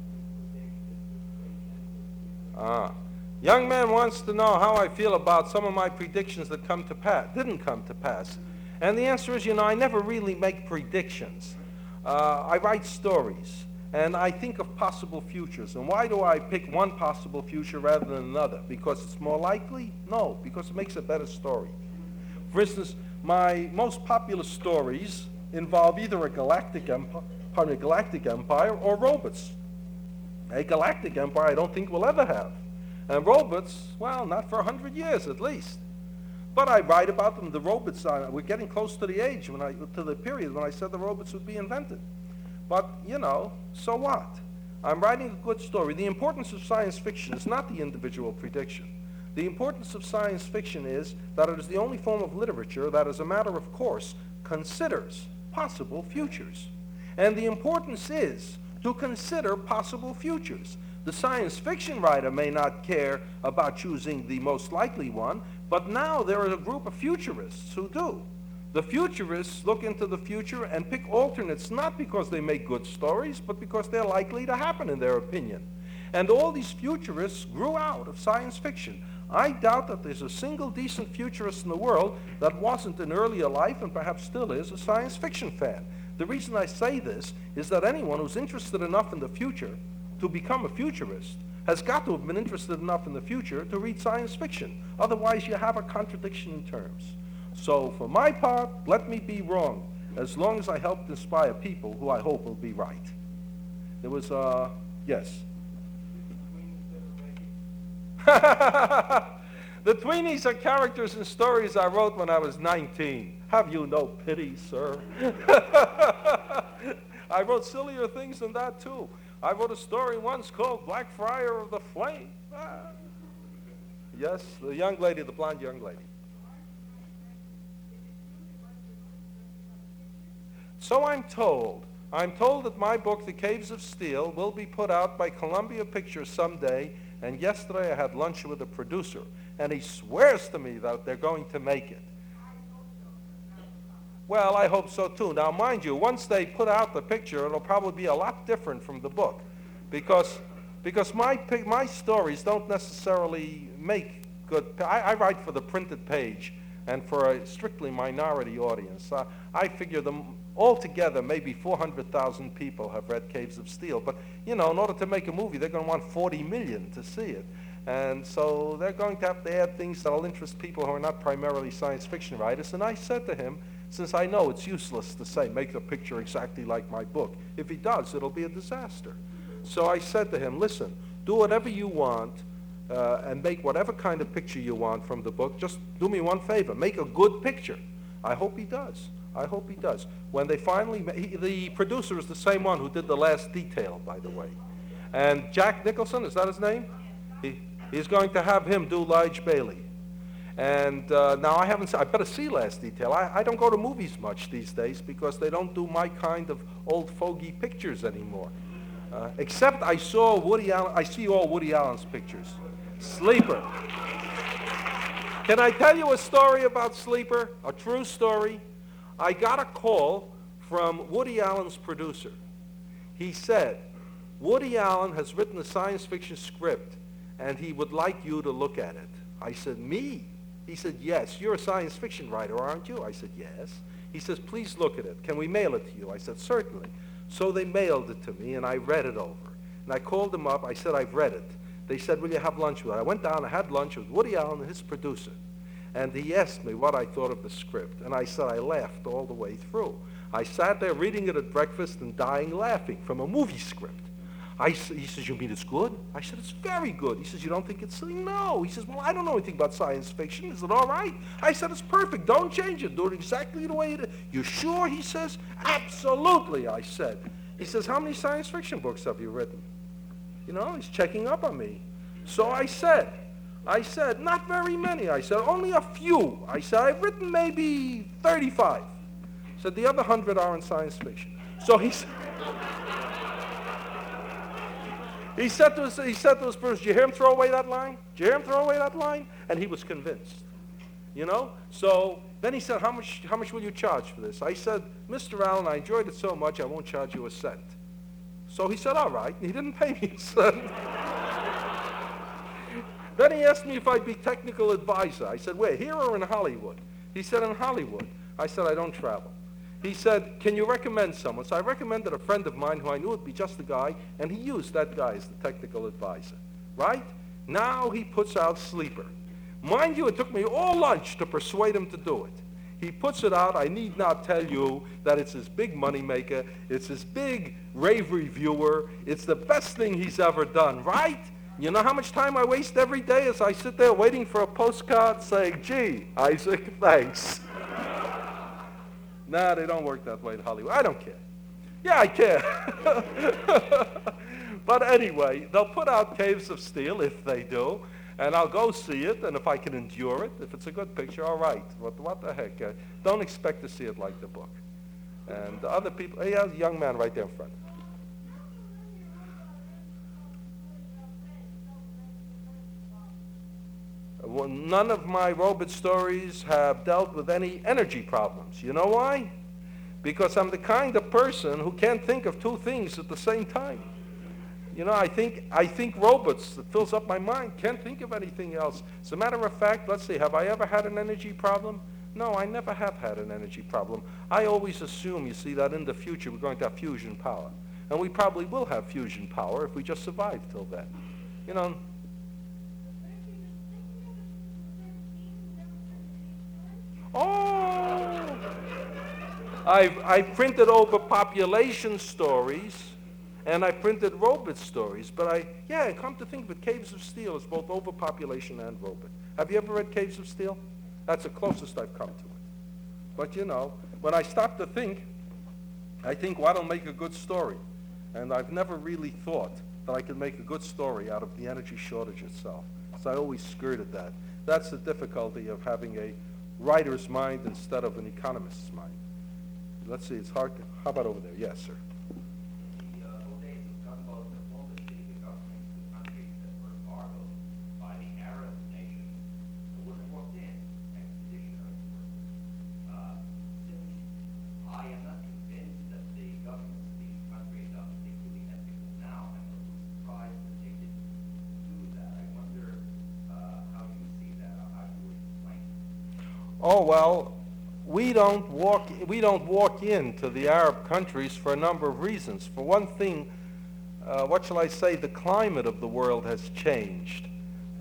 you predicted. Young man wants to know how I feel about some of my predictions that didn't come to pass. And the answer is, I never really make predictions. I write stories, and I think of possible futures. And why do I pick one possible future rather than another? Because it's more likely? No, because it makes a better story. For instance, my most popular stories involve either a galactic empire or robots. A galactic empire I don't think we'll ever have. And robots, well, not for 100 years at least. But I write about them. The robots, we're getting close to the age, to the period when I said the robots would be invented. But, you know, so what? I'm writing a good story. The importance of science fiction is not the individual prediction. The importance of science fiction is that it is the only form of literature that, as a matter of course, considers possible futures. And the importance is to consider possible futures. The science fiction writer may not care about choosing the most likely one, but now there are a group of futurists who do. The futurists look into the future and pick alternates not because they make good stories, but because they're likely to happen in their opinion. And all these futurists grew out of science fiction. I doubt that there's a single decent futurist in the world that wasn't in earlier life, and perhaps still is, a science fiction fan. The reason I say this is that anyone who's interested enough in the future to become a futurist has got to have been interested enough in the future to read science fiction. Otherwise, you have a contradiction in terms. So for my part, let me be wrong, as long as I helped inspire people who I hope will be right. There was, yes. The Tweenies are characters and stories I wrote when I was 19. Have you no pity, sir? I wrote sillier things than that, too. I wrote a story once called Blackfriar of the Flame. Yes, the young lady, the blonde young lady. So I'm told. I'm told that my book, The Caves of Steel, will be put out by Columbia Pictures someday, and yesterday I had lunch with the producer, and he swears to me that they're going to make it. Well, I hope so too. Now, mind you, once they put out the picture, it'll probably be a lot different from the book, because my stories don't necessarily make good. I write for the printed page and for a strictly minority audience. I figure them altogether, maybe 400,000 people have read Caves of Steel. But, you know, in order to make a movie, they're going to want 40 million to see it. And so they're going to have to add things that will interest people who are not primarily science fiction writers. And I said to him, since I know it's useless to say, make the picture exactly like my book. If he does, it'll be a disaster. So I said to him, listen, do whatever you want and make whatever kind of picture you want from the book. Just do me one favor, make a good picture. I hope he does. I hope he does. When they finally, the producer is the same one who did The Last Detail, by the way. And Jack Nicholson, is that his name? He's going to have him do Lige Bailey. And now I better see Last Detail. I don't go to movies much these days because they don't do my kind of old fogey pictures anymore. Except I see all Woody Allen's pictures. Sleeper. Can I tell you a story about Sleeper? A true story. I got a call from Woody Allen's producer. He said, Woody Allen has written a science fiction script and he would like you to look at it. I said, me? He said, yes. You're a science fiction writer, aren't you? I said, yes. He says, please look at it. Can we mail it to you? I said, certainly. So they mailed it to me and I read it over. And I called them up. I said, I've read it. They said, will you have lunch with it? I went down, I had lunch with Woody Allen and his producer. And he asked me what I thought of the script. And I said I laughed all the way through. I sat there reading it at breakfast and dying laughing from a movie script. He says, you mean it's good? I said, it's very good. He says, you don't think it's silly? No. He says, well, I don't know anything about science fiction. Is it all right? I said, it's perfect. Don't change it. Do it exactly the way it is. You sure? He says, absolutely, I said. He says, how many science fiction books have you written? You know, he's checking up on me. So I said, not very many. I said, only a few. I said, I've written maybe 35. He said, the other 100 are in science fiction. So he said to his person, did you hear him throw away that line? Did you hear him throw away that line? And he was convinced. You know? So then he said, how much will you charge for this? I said, Mr. Allen, I enjoyed it so much, I won't charge you a cent. So he said, all right. And he didn't pay me a cent. Then he asked me if I'd be technical advisor. I said, where, here or in Hollywood? He said, in Hollywood. I said, I don't travel. He said, can you recommend someone? So I recommended a friend of mine who I knew would be just the guy, and he used that guy as the technical advisor. Right? Now he puts out Sleeper. Mind you, it took me all lunch to persuade him to do it. He puts it out. I need not tell you that it's his big money maker. It's his big rave reviewer. It's the best thing he's ever done, right? You know how much time I waste every day as I sit there waiting for a postcard saying, gee, Isaac, thanks. Nah, they don't work that way in Hollywood. I don't care. Yeah, I care. But anyway, they'll put out Caves of Steel, if they do, and I'll go see it, and if I can endure it, if it's a good picture, all right. What the heck? Don't expect to see it like the book. And the other people, hey, there's a young man right there in front. Well, none of my robot stories have dealt with any energy problems. You know why? Because I'm the kind of person who can't think of two things at the same time. You know, I think robots, it fills up my mind, can't think of anything else. As a matter of fact, let's see, have I ever had an energy problem? No, I never have had an energy problem. I always assume, you see, that in the future we're going to have fusion power. And we probably will have fusion power if we just survive till then. You know. Oh! I've printed overpopulation stories. And I printed robot stories, but come to think of it, Caves of Steel is both overpopulation and robot. Have you ever read Caves of Steel? That's the closest I've come to it. But you know, when I stop to think, I think, well, that'll make a good story. And I've never really thought that I could make a good story out of the energy shortage itself. So I always skirted that. That's the difficulty of having a writer's mind instead of an economist's mind. Let's see, it's hard to, how about over there? Yes, sir. Oh, well, we don't walk into the Arab countries for a number of reasons. For one thing, what shall I say, the climate of the world has changed.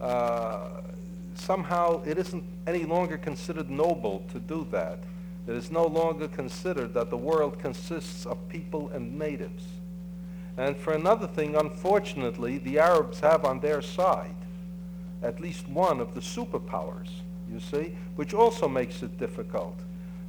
Somehow it isn't any longer considered noble to do that. It is no longer considered that the world consists of people and natives. And for another thing, unfortunately, the Arabs have on their side at least one of the superpowers, you see, which also makes it difficult.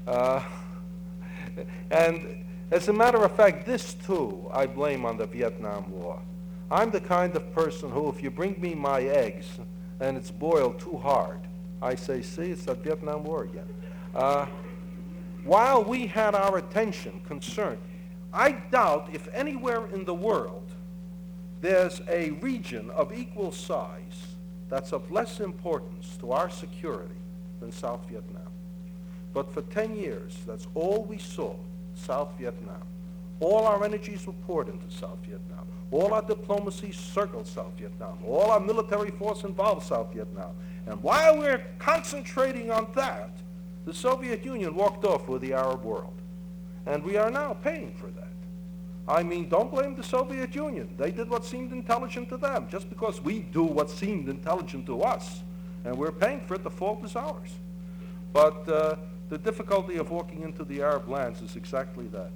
And as a matter of fact, this too I blame on the Vietnam War. I'm the kind of person who, if you bring me my eggs and it's boiled too hard, I say, see, it's that Vietnam War again. While we had our attention concerned, I doubt if anywhere in the world there's a region of equal size that's of less importance to our security than South Vietnam. But for 10 years, that's all we saw, South Vietnam. All our energies were poured into South Vietnam. All our diplomacy circled South Vietnam. All our military force involved South Vietnam. And while we're concentrating on that, the Soviet Union walked off with the Arab world. And we are now paying for that. I mean, don't blame the Soviet Union. They did what seemed intelligent to them. Just because we do what seemed intelligent to us, and we're paying for it, the fault is ours. But the difficulty of walking into the Arab lands is exactly that.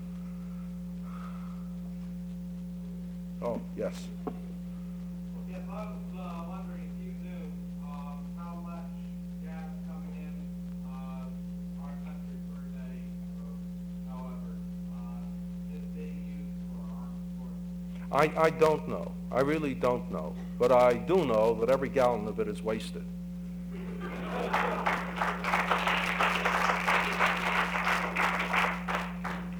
Oh, yes. Yes, I was wondering if you knew how much gas coming in our country per day, or however, is being used for armed forces. I don't know. I really don't know. But I do know that every gallon of it is wasted.